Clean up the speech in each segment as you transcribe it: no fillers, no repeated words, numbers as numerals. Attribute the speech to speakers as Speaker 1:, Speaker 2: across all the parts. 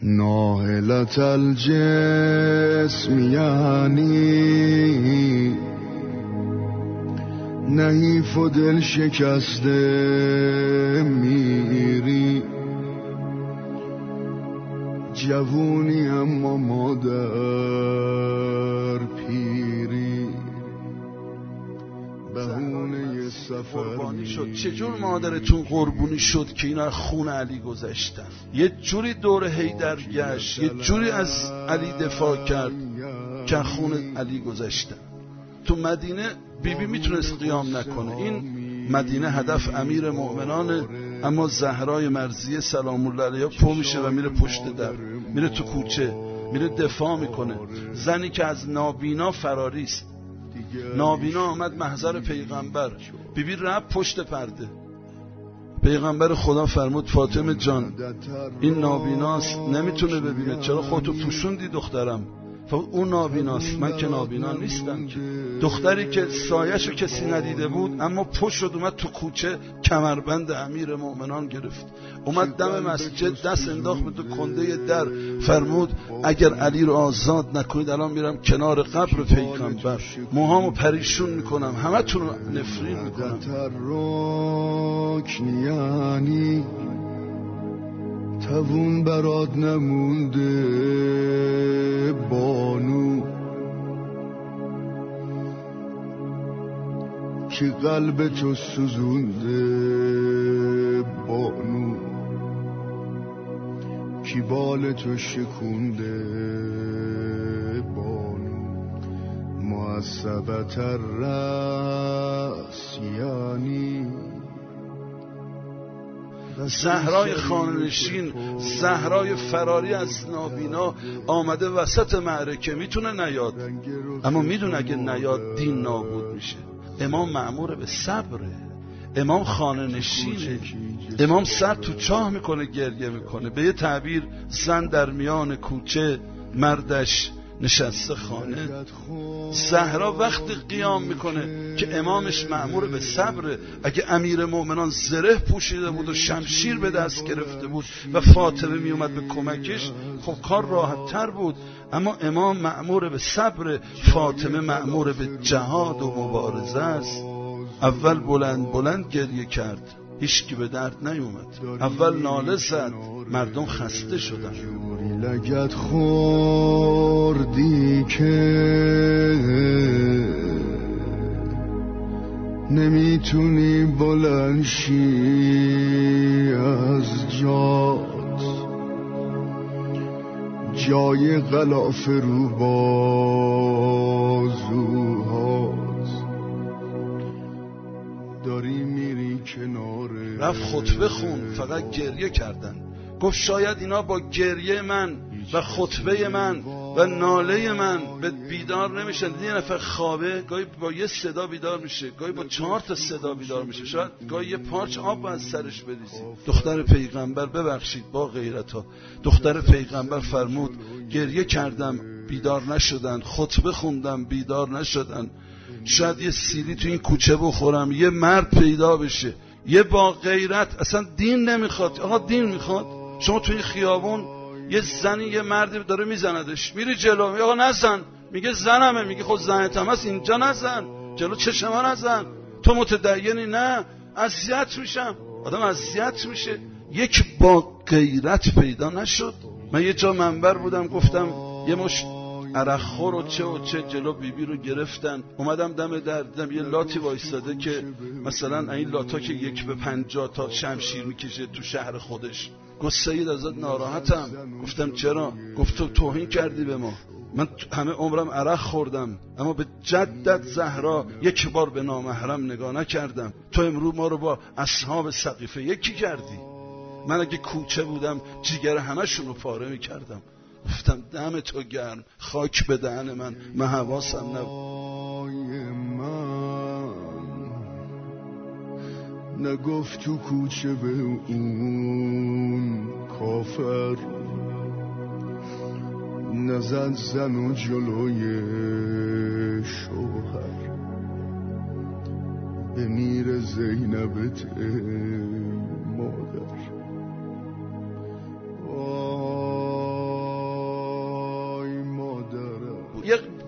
Speaker 1: ناهلت الجسم یعنی نحیف و دل شکسته میری، جوونی اما مادر پیری، بهونه سفر
Speaker 2: قربانی شد. چجور مادرتون قربونی شد که اینا خون علی گذشتن؟ یه جوری دور حیدر گشت، یه جوری از علی دفاع کرد که خون علی گذشتن. تو مدینه بیبی میتونست قیام نکنه. این مدینه هدف امیر مؤمنانه، اما زهرای مرضیه سلام الله علیها پا میشه و میره پشت در، میره تو کوچه، میره دفاع میکنه. زنی که از نابینا فراریست. نابینا آمد محضر پیغمبر، بیبی رفت پشت پرده. پیغمبر خدا فرمود فاطمه جان این نابیناست، نمیتونه ببینه، چرا خودتو پوشوندی دخترم؟ اون نابیناست، من که نابینا نیستم. دختری که سایه‌شو کسی ندیده بود اما پشت شد اومد تو کوچه، کمربند امیر مؤمنان گرفت، اومد دم مسجد دست انداخت به تو کنده در، فرمود اگر علی رو آزاد نکنید الان میرم کنار قبر پیغمبر، موهامو پریشون میکنم، همه تون رو نفرین میکنم.
Speaker 1: یعنی توون برات نمونده بانو، که قلب تو سوزونده بانو، کی بال تو شکونده بانو، معصبت الرأس یعنی
Speaker 2: زهرای خانه‌نشین، زهرای فراری از نابینا آمده وسط معرکه. میتونه نیاد، اما میدونه اگه نیاد دین نابود میشه. امام مأمور به صبره، امام خانه‌نشینه، امام سر تو چاه میکنه، گریه میکنه. به یه تعبیر زن در میان کوچه، مردش نشسته خانه. زهرا وقتی قیام میکنه که امامش مأمور به صبره. اگه امیر مؤمنان زره پوشیده بود و شمشیر به دست گرفته بود و فاطمه میومد به کمکش، خب کار راحت تر بود. اما امام مأمور به صبره، فاطمه مأمور به جهاد و مبارزه است. اول بلند بلند گریه کرد، هیچکی به درد نیومد. اول ناله زد، مردم خسته شدن.
Speaker 1: لگت خوردی که نمیتونی بلند شی از جات، جای غلاف رو بازوهات، داری میری کنار.
Speaker 2: رفت خطبه خون، فقط گریه کردن. گفت شاید اینا با گریه من و خطبه من و ناله من به بیدار نمیشن. یه نفر خوابه گاهی با یه صدا بیدار میشه، گاهی با 4 تا صدا بیدار میشه، شاید گاهی یه پارچ آب از سرش بریزی. دختر پیغمبر، ببخشید با غیرت ها، دختر پیغمبر فرمود گریه کردم بیدار نشدن، خطبه خوندم بیدار نشدن. شاید یه سیلی تو این کوچه بخورم، یه مرد پیدا بشه، یه با غیرت. اصلا دین نمیخواد. آقا دین میخواد؟ شما تو این خیابون یه زنی یه مردی داره میزندش، میری جلو، آقا نزن، میگه زنمه، میگه خود زنت هم هست، اینجا نزن، جلو چشم من نزن، تو متدینی؟ نه، اذیت میشم. آدم اذیت میشه. یک با غیرت پیدا نشد. من یه جا منبر بودم، گفتم یه مش عرق خور و چه جلو بیبی رو گرفتن. اومدم دم در، دیدم یه لاتی وایستاده که مثلا این لاتا که 1 به 50 تا شمشیر میکشه تو شهر خودش. گفت سید ازت ناراحتم. گفتم چرا؟ گفت تو توهین کردی به ما. من همه عمرم عرق خوردم اما به جدت زهرا 1 بار به نامحرم نگاه نکردم. تو امروز ما رو با اصحاب سقیفه یکی کردی. من اگه کوچه بودم جیگر همشون رو پاره میکردم. گفتم دم تو گرم، خاک به دهن من حواسم نبود.
Speaker 1: نگفت تو کوچه به اون کافر، نزد زن و جلوی شوهر، بمیر زینبت مادر.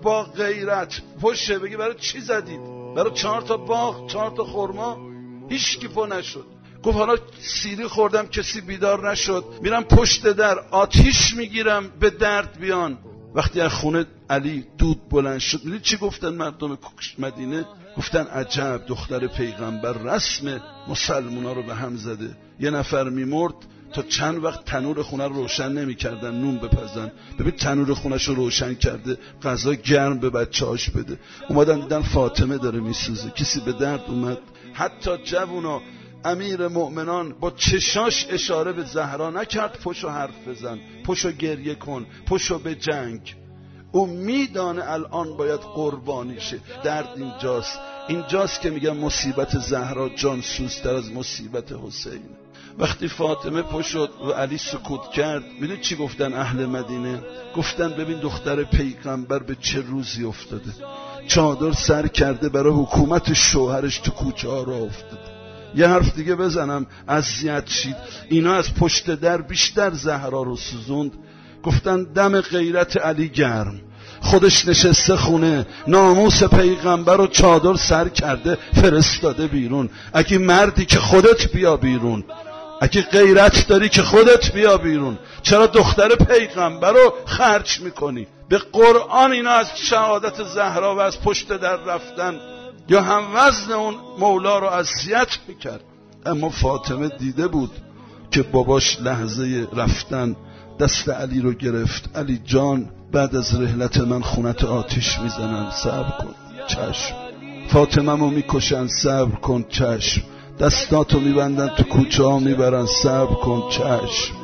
Speaker 2: با غیرت پشه بگی برای چی زدید؟ برای 4 تا باغ، 4 تا خرما؟ هیچ کی پا نشد. گفت حالا سیری خوردم کسی بیدار نشد، میرم پشت در آتیش میگیرم به درد بیان. وقتی از خونه علی دود بلند شد، میدونی چی گفتن مردم مدینه؟ گفتن عجب دختر پیغمبر رسم مسلمونا رو به هم زده. یه نفر میمرد تا چند وقت تنور خونه رو روشن نمی‌کردن نون بپزن. ببین تنور خونه‌ش رو روشن کرده، غذا گرم به بچه‌هاش بده. اومدن دیدن فاطمه داره میسوزه، کسی به درد اومد؟ حتی جوونا امیر مؤمنان با چشاش اشاره به زهرا نکرد پشو حرف بزن، پشو گریه کن، پشو به جنگ. او میدانه الان باید قربانی شه. درد اینجاست که میگم مصیبت زهرا جانسوزتر از مصیبت حسین. وقتی فاطمه پشت و علی سکوت کرد، میدونی چی گفتن اهل مدینه؟ گفتن ببین دختر پیغمبر به چه روزی افتاده، چادر سر کرده برای حکومت شوهرش تو کوچه ها را افتاده. یه حرف دیگه بزنم اذیت شید، اینا از پشت در بیشتر زهرا رو سوزوند. گفتن دم غیرت علی گرم، خودش نشسته خونه، ناموس پیغمبر رو چادر سر کرده فرستاده بیرون. اگه مردی که خودت بیا بیرون، اگه غیرت داری که خودت بیا بیرون. چرا دختر پیغمبر رو خرج میکنی؟ به قرآن اینا از شهادت زهرا و از پشت در رفتن یا هم وزن اون مولا رو اذیت میکرد. اما فاطمه دیده بود که باباش لحظه رفتن دست علی رو گرفت. علی جان بعد از رحلت من خونت آتیش میزنن، صبر کن. چشم. فاطمه مو میکشن، صبر کن. چشم. دستاتو میبندن تو کوچه ها میبرن، صبر کن. چشم.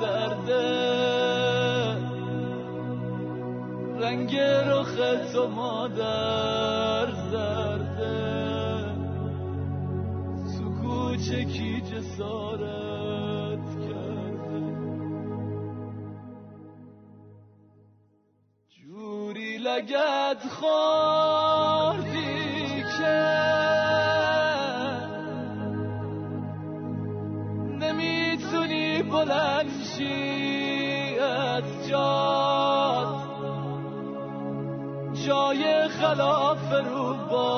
Speaker 3: رنگ رخ تو مادر زرده، تو کوچه کی جسارت کرده، جوری لگد خوردی که نمیتونی بلند شی از جات، جای خلاف رو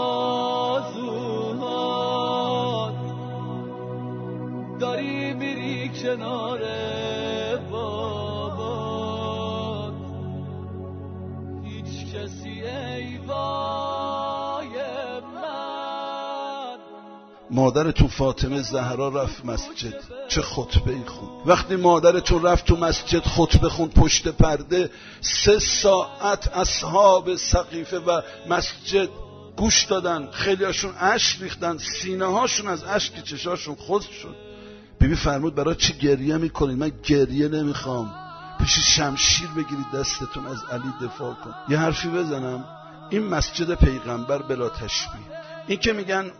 Speaker 3: بازوهات، داری میری کنار بابات، هیچ کسی ای وای من.
Speaker 2: مادرتون فاطمه زهرا رفت مسجد، چه خطبه‌ای خوند. وقتی مادرتون رفت تو مسجد خطبه خوند پشت پرده، 3 ساعت اصحاب سقیفه و مسجد گوش دادن. خیلیاشون اشک ریختن، سینه هاشون از اشک چشاشون خشک شد. بیبی فرمود برای چی گریه میکنید؟ من گریه نمیخوام، پیش شمشیر بگیرید دستتون از علی دفاع کن. یه حرفی بزنم، این مسجد پیغمبر بلا تشبیه. این که میگن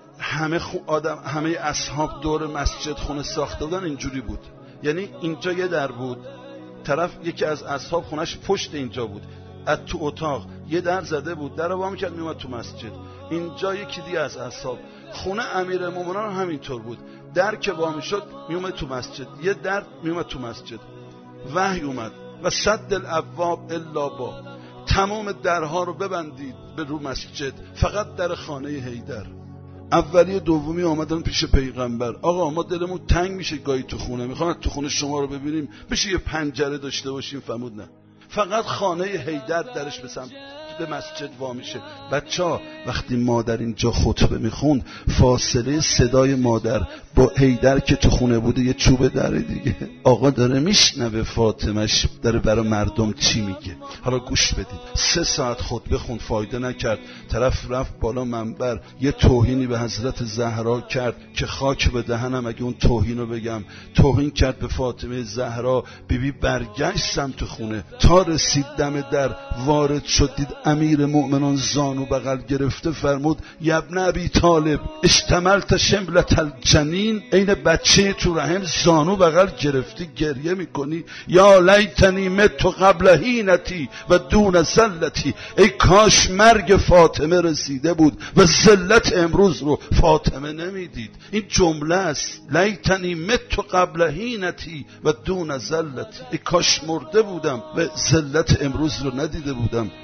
Speaker 2: همه اصحاب دور مسجد خونه ساخته بودن، اینجوری بود. یعنی اینجا یه در بود، طرف یکی از اصحاب خونش پشت اینجا بود، از تو اتاق یه در زده بود، در رو وا می‌کرد میومد تو مسجد. اینجا یکی دیگه از اصحاب خونه امیرالمومنین همینطور بود، در که وا میشد میومد تو مسجد، یه در میومد تو مسجد. وحی اومد و صد الابواب الا با، تمام درها رو ببندید به رو مسجد، فقط در خانه حیدر. اولی دومی آمدن پیش پیغمبر، آقا ما دلمون تنگ میشه گاهی تو خونه، میخوام تو خونه شما رو ببینیم، بشه یه پنجره داشته باشیم. فرمود نه، فقط خانه حیدر درش به سمت به مسجد وا میشه. بچه‌ها وقتی مادر اینجا خطبه میخوند، فاصله صدای مادر با حیدر که تو خونه بوده یه چوبه در دیگه. آقا داره میشنوه فاطمه‌ش داره برای مردم چی میگه. حالا گوش بدید. 3 ساعت خطبه خوند، فایده نکرد. طرف رفت بالا منبر یه توهینی به حضرت زهرا کرد که خاک به دهنم اگه اون توهینو بگم. توهین کرد به فاطمه زهرا. بیبی برگشت سمت خونه، تا رسید دم در، وارد شد، دید امیر مؤمنان زانو بغل گرفته. فرمود یا ابن ابی طالب اشتملت شملت الجنین، این بچه تو رحم زانو بغل گرفتی گریه میکنی. یا لیتنی مت قبل حینتی و دون ذلتی، ای کاش مرگ فاطمه رسیده بود و ذلت امروز رو فاطمه نمیدید. این جمله است، لیتنی مت قبل حینتی و دون ذلتی، ای کاش مرده بودم و ذلت امروز رو ندیده بودم.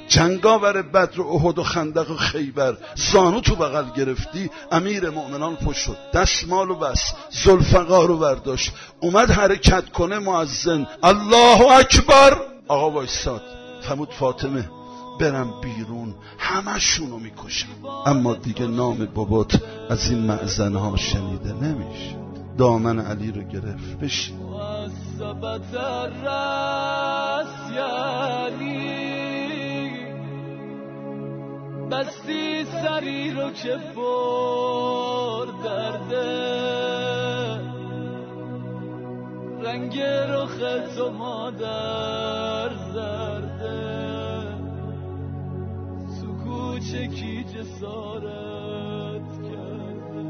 Speaker 2: جنگاور بدر و احد و خندق و خیبر، زانو تو بغل گرفتی، امیر مؤمنان پشت شد، دستمال و بس، ذوالفقار رو برداشت، اومد حرکت کنه مؤذن الله اکبر، آقا وایساد، فرمود فاطمه برم بیرون همشونو میکشم، اما دیگه نام بابات از این مأذنه ها شنیده نمیشه. دامن علی رو گرفت، بشین.
Speaker 3: ثبت الرأس یعنی بستی سری رو که پر درده، رنگ رخ تو مادر زرده، سکوچکی جسارت کرده.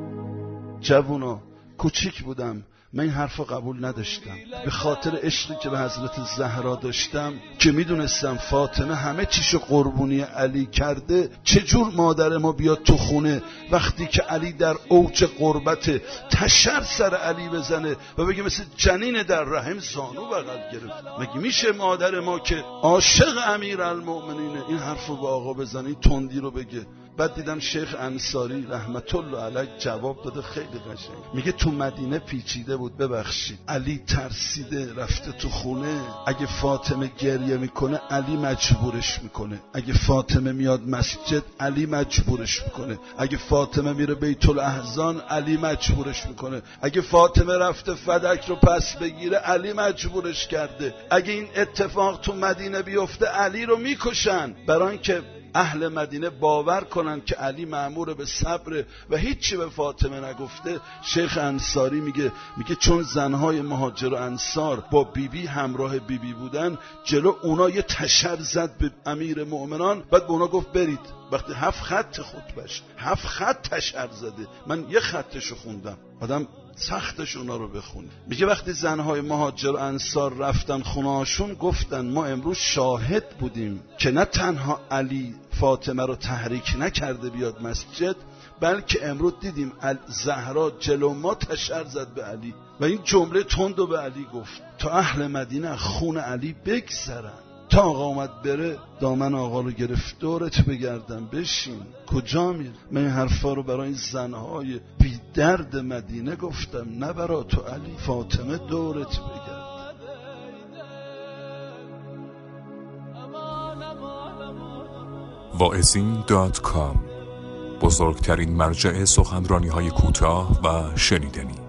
Speaker 2: جوونا کوچیک بودم، من این حرف رو قبول نداشتم، به خاطر عشقی که به حضرت زهرا داشتم که میدونستم فاطمه همه چیشو قربونی علی کرده، چجور مادر ما بیاد تو خونه وقتی که علی در اوج قربت تشر سر علی بزنه و بگه مثل جنین در رحم زانو بغل گرفت. مگه میشه مادر ما که عاشق امیرالمؤمنینه این حرف رو به آقا بزنه، این تندی رو بگه؟ بعد دیدم شیخ انصاری رحمت الله علیه جواب داده خیلی قشنگ، میگه تو مدینه پیچیده بود، ببخشید علی ترسیده رفته تو خونه، اگه فاطمه گریه میکنه علی مجبورش میکنه، اگه فاطمه میاد مسجد علی مجبورش میکنه، اگه فاطمه میره بیت الاحزان علی مجبورش میکنه، اگه فاطمه رفته فدک رو پس بگیره علی مجبورش کرده، اگه این اتفاق تو مدینه بیفته علی رو میکشن، برای اینکه اهل مدینه باور کنن که علی مأمور به صبر و هیچی به فاطمه نگفته. شیخ انصاری میگه چون زنهای مهاجر و انصار با بیبی همراه بیبی بودن، جلو اونا یه تشر زد به امیر مؤمنان، بعد به اونا گفت برید. وقتی 7 خط خطبش 7 خط تشر زده، من یه خطشو خوندم، آدم سختش اونا رو بخونه. میگه وقتی زنهای مهاجر و انصار رفتن خونهاشون، گفتن ما امروز شاهد بودیم که نه تنها علی فاطمه رو تحریک نکرده بیاد مسجد، بلکه امروز دیدیم زهرا جلو ما تشر زد به علی و این جمله تندو به علی گفت تا اهل مدینه خون علی بگذرن. تا آقا اومد بره، دامن آقا رو گرفت، دورت بگردم بشین، کجا میری؟ من این حرفا رو برای این زنهای بی درد مدینه گفتم، نه برای تو علی. فاطمه دورت بگرد.
Speaker 4: واعظین.com، بزرگترین مرجع سخنرانی‌های کوتاه و شنیدنی.